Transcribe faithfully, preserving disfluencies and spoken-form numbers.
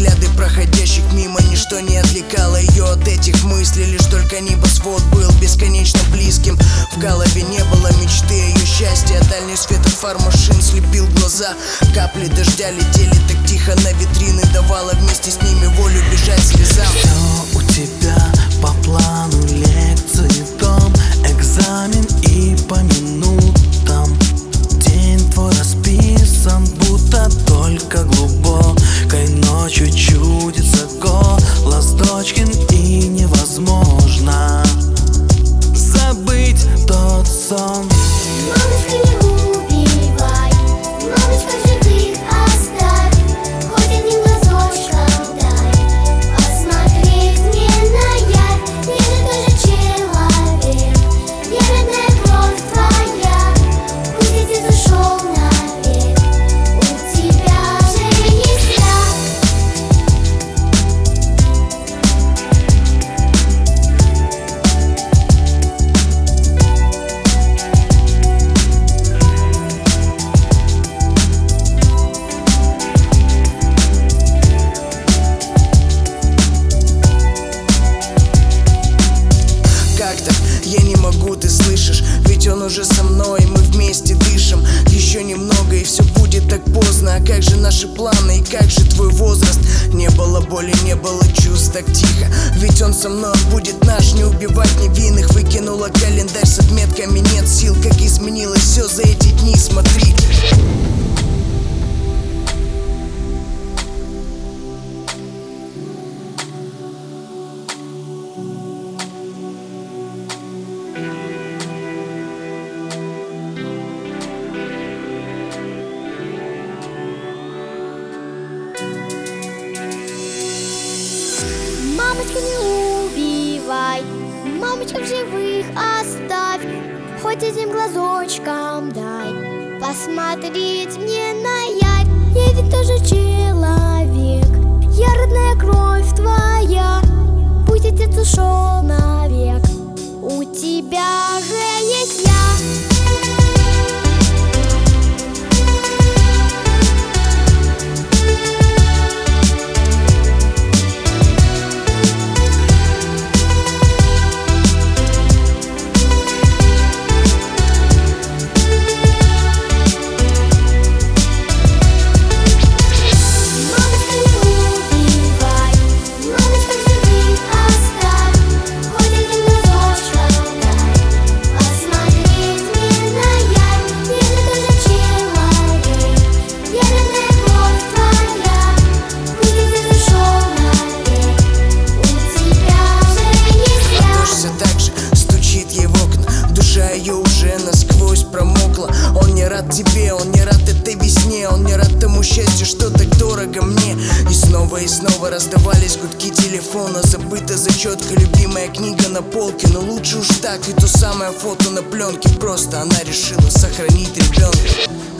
взгляды проходящих мимо. Ничто не отвлекало ее от этих мыслей, лишь только небосвод был бесконечно близким. В голове не было мечты о ее счастье, а дальний свет от фар машин слепил глаза. Капли дождя летели так тихо на витрины, давала вместе с ними волю бежать слезам. Все у тебя по плану, лекции, том, экзамен и по минутам. День твой расписан, будто только глубокой ночью чудится голос дочкин, и невозможно забыть тот сон. Мамочка, не убивай, мамочка, в живых оставь, хоть одним глазочком дай посмотреть мне на явь. Я же тоже человек, я родная кровь твоя, пусть отец ушел навек, у тебя же есть я. Как так? Я не могу, ты слышишь? Ведь он уже со мной, мы вместе дышим. Еще немного и все будет так поздно. А как же наши планы и как же твой возраст? Не было боли, не было чувств, так тихо. Ведь он со мной, он будет наш. Не убивать невинных, выкинула календарь с отметками. Нет сил, как изменилось все за эти дни, смотри. Мамочка, не убивай, мамочка, в живых оставь, хоть этим глазочком дай посмотреть мне на явь. Я ведь тоже человек, я родная кровь твоя, пусть отец ушел навек, у тебя же есть я. Ее уже насквозь промокла. Он не рад тебе, он не рад этой весне, он не рад тому счастью, что так дорого мне. И снова и снова раздавались гудки телефона. Забыта зачетка, любимая книга на полке. Но лучше уж так, и то самое фото на пленке. Просто она решила сохранить ребенка.